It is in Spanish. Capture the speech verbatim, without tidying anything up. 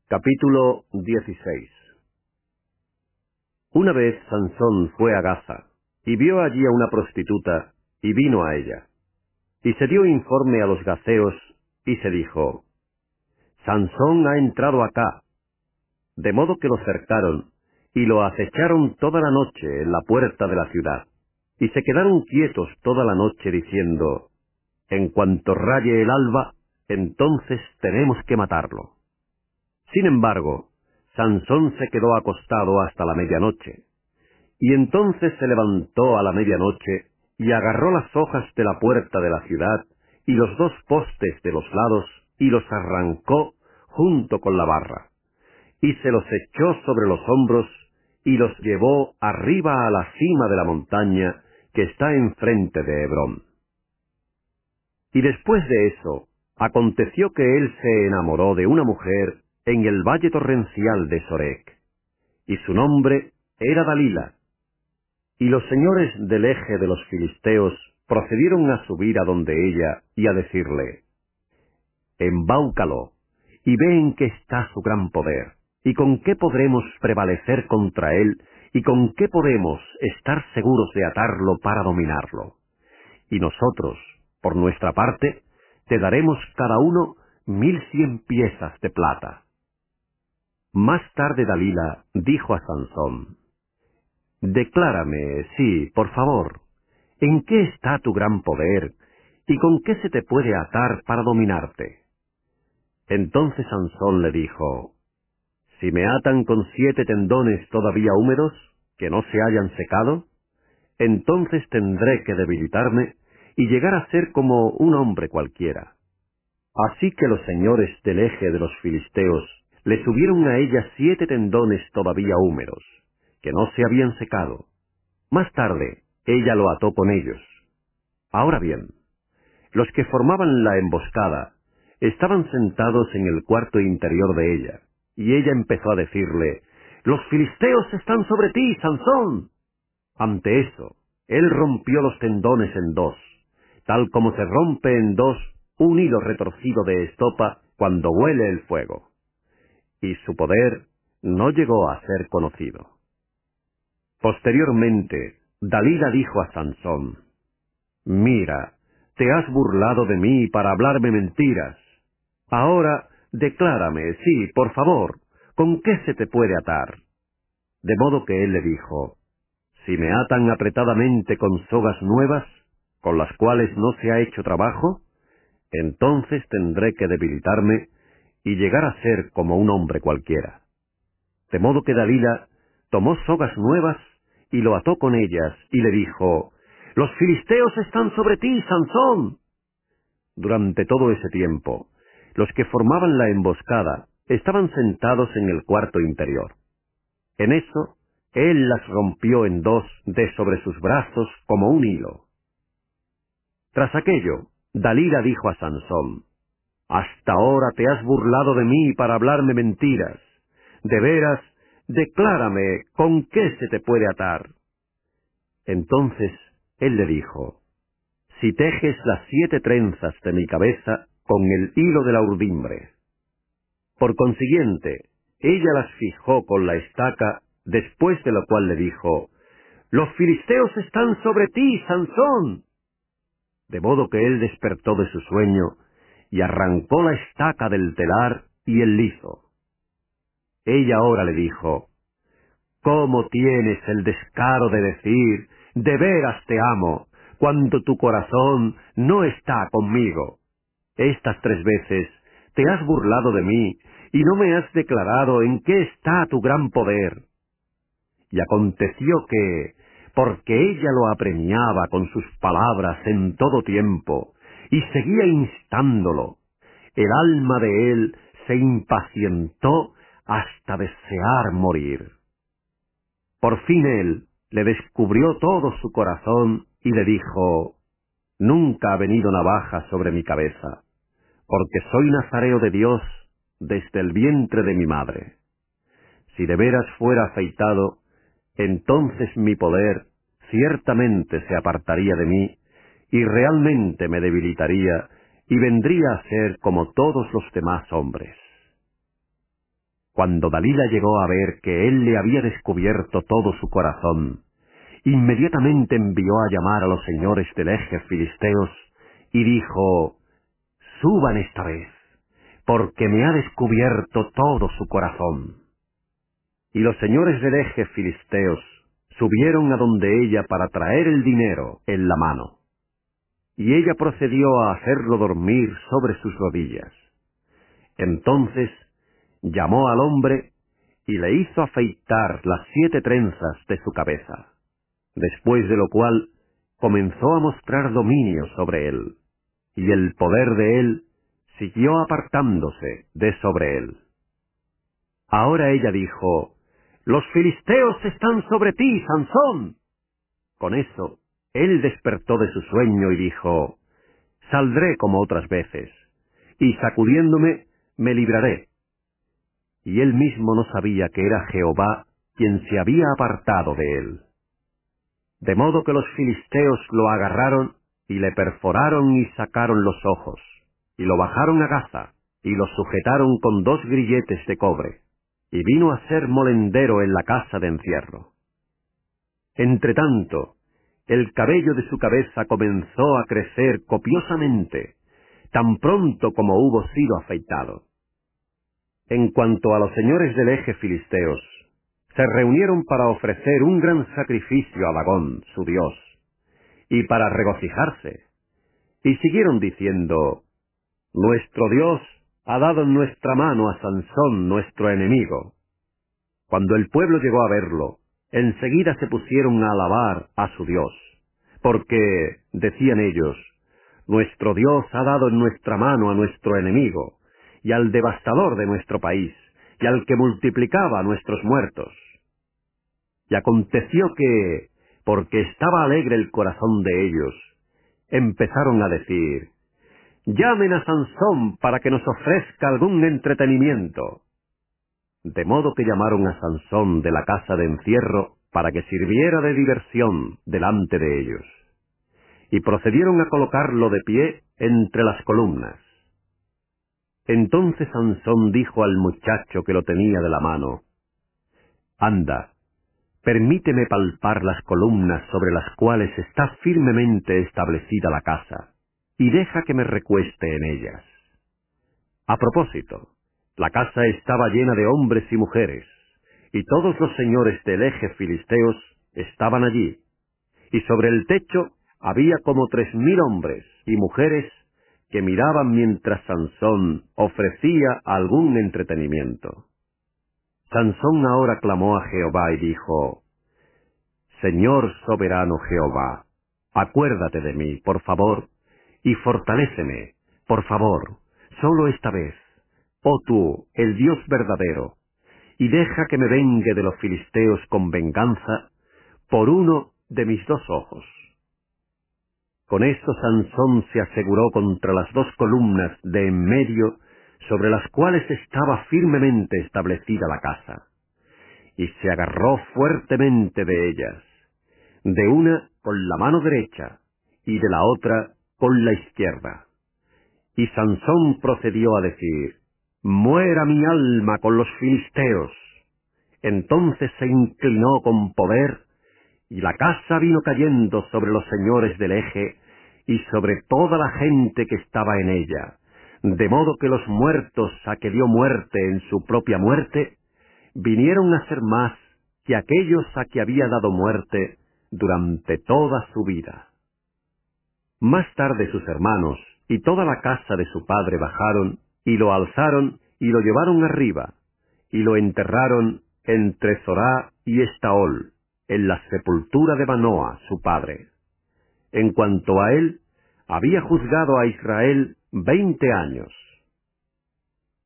Capítulo dieciséis. Una vez Sansón fue a Gaza, y vio allí a una prostituta, y vino a ella. Y se dio informe a los gaceos, y se dijo, Sansón ha entrado acá. De modo que lo cercaron, y lo acecharon toda la noche en la puerta de la ciudad, y se quedaron quietos toda la noche diciendo, en cuanto raye el alba, entonces tenemos que matarlo. Sin embargo, Sansón se quedó acostado hasta la medianoche, y entonces se levantó a la medianoche, y agarró las hojas de la puerta de la ciudad, y los dos postes de los lados, y los arrancó junto con la barra, y se los echó sobre los hombros, y los llevó arriba a la cima de la montaña que está enfrente de Hebrón. Y después de eso, aconteció que él se enamoró de una mujer en el valle torrencial de Sorek, y su nombre era Dalila. Y los señores del eje de los filisteos procedieron a subir a donde ella y a decirle, embáucalo, y ve en qué está su gran poder, y con qué podremos prevalecer contra él, y con qué podemos estar seguros de atarlo para dominarlo. Y nosotros, por nuestra parte, te daremos cada uno mil cien piezas de plata. Más tarde Dalila dijo a Sansón, declárame, sí, por favor, ¿en qué está tu gran poder, y con qué se te puede atar para dominarte? Entonces Sansón le dijo, si me atan con siete tendones todavía húmedos, que no se hayan secado, entonces tendré que debilitarme y llegar a ser como un hombre cualquiera. Así que los señores del eje de los filisteos le subieron a ella siete tendones todavía húmedos, que no se habían secado. Más tarde, ella lo ató con ellos. Ahora bien, los que formaban la emboscada estaban sentados en el cuarto interior de ella, y ella empezó a decirle, «¡Los filisteos están sobre ti, Sansón!». Ante eso, él rompió los tendones en dos, tal como se rompe en dos un hilo retorcido de estopa cuando huele el fuego. Y su poder no llegó a ser conocido. Posteriormente, Dalila dijo a Sansón, «Mira, te has burlado de mí para hablarme mentiras. Ahora, declárame, sí, por favor, ¿con qué se te puede atar?». De modo que él le dijo, «Si me atan apretadamente con sogas nuevas, con las cuales no se ha hecho trabajo, entonces tendré que debilitarme y llegar a ser como un hombre cualquiera». De modo que Dalila tomó sogas nuevas y lo ató con ellas y le dijo, «¡Los filisteos están sobre ti, Sansón!». Durante todo ese tiempo, los que formaban la emboscada estaban sentados en el cuarto interior. En eso, él las rompió en dos de sobre sus brazos como un hilo. Tras aquello, Dalila dijo a Sansón, «Hasta ahora te has burlado de mí para hablarme mentiras. De veras, declárame con qué se te puede atar». Entonces él le dijo, «Si tejes las siete trenzas de mi cabeza con el hilo de la urdimbre». Por consiguiente, ella las fijó con la estaca, después de lo cual le dijo, «¡Los filisteos están sobre ti, Sansón!». De modo que él despertó de su sueño y arrancó la estaca del telar y el lizo. Ella ahora le dijo, «¿Cómo tienes el descaro de decir, de veras te amo, cuando tu corazón no está conmigo? Estas tres veces te has burlado de mí y no me has declarado en qué está tu gran poder». Y aconteció que, porque ella lo apremiaba con sus palabras en todo tiempo, y seguía instándolo, el alma de él se impacientó hasta desear morir. Por fin él le descubrió todo su corazón y le dijo, «Nunca ha venido navaja sobre mi cabeza, porque soy nazareo de Dios desde el vientre de mi madre. Si de veras fuera afeitado, entonces mi poder ciertamente se apartaría de mí, y realmente me debilitaría, y vendría a ser como todos los demás hombres». Cuando Dalila llegó a ver que él le había descubierto todo su corazón, inmediatamente envió a llamar a los señores del eje filisteos y dijo: «Suban esta vez, porque me ha descubierto todo su corazón». Y los señores del eje filisteos subieron a donde ella para traer el dinero en la mano. Y ella procedió a hacerlo dormir sobre sus rodillas. Entonces llamó al hombre y le hizo afeitar las siete trenzas de su cabeza, después de lo cual comenzó a mostrar dominio sobre él, y el poder de él siguió apartándose de sobre él. Ahora ella dijo: «Los filisteos están sobre ti, Sansón». Con eso, él despertó de su sueño y dijo: «Saldré como otras veces, y sacudiéndome, me libraré». Y él mismo no sabía que era Jehová quien se había apartado de él. De modo que los filisteos lo agarraron, y le perforaron y sacaron los ojos, y lo bajaron a Gaza, y lo sujetaron con dos grilletes de cobre, y vino a ser molendero en la casa de encierro. Entretanto, el cabello de su cabeza comenzó a crecer copiosamente, tan pronto como hubo sido afeitado. En cuanto a los señores del eje filisteos, se reunieron para ofrecer un gran sacrificio a Dagón, su dios, y para regocijarse, y siguieron diciendo: «Nuestro Dios ha dado en nuestra mano a Sansón, nuestro enemigo». Cuando el pueblo llegó a verlo, enseguida se pusieron a alabar a su Dios, porque, decían ellos, «Nuestro Dios ha dado en nuestra mano a nuestro enemigo, y al devastador de nuestro país, y al que multiplicaba a nuestros muertos». Y aconteció que, porque estaba alegre el corazón de ellos, empezaron a decir: «Llamen a Sansón para que nos ofrezca algún entretenimiento». De modo que llamaron a Sansón de la casa de encierro para que sirviera de diversión delante de ellos. Y procedieron a colocarlo de pie entre las columnas. Entonces Sansón dijo al muchacho que lo tenía de la mano: «Anda, permíteme palpar las columnas sobre las cuales está firmemente establecida la casa, y deja que me recueste en ellas». A propósito, la casa estaba llena de hombres y mujeres, y todos los señores del eje filisteos estaban allí, y sobre el techo había como tres mil hombres y mujeres que miraban mientras Sansón ofrecía algún entretenimiento. Sansón ahora clamó a Jehová y dijo: «Señor soberano Jehová, acuérdate de mí, por favor, y fortaléceme, por favor, solo esta vez, oh tú, el Dios verdadero, y deja que me vengue de los filisteos con venganza por uno de mis dos ojos». Con esto Sansón se aseguró contra las dos columnas de en medio sobre las cuales estaba firmemente establecida la casa, y se agarró fuertemente de ellas, de una con la mano derecha y de la otra con la izquierda. Y Sansón procedió a decir: «Muera mi alma con los filisteos». Entonces se inclinó con poder, y la casa vino cayendo sobre los señores del eje y sobre toda la gente que estaba en ella, de modo que los muertos a que dio muerte en su propia muerte vinieron a ser más que aquellos a que había dado muerte durante toda su vida. Más tarde sus hermanos y toda la casa de su padre bajaron y lo alzaron y lo llevaron arriba y lo enterraron entre Zorá y Estaol, en la sepultura de Manoa, su padre. En cuanto a él, había juzgado a Israel veinte años.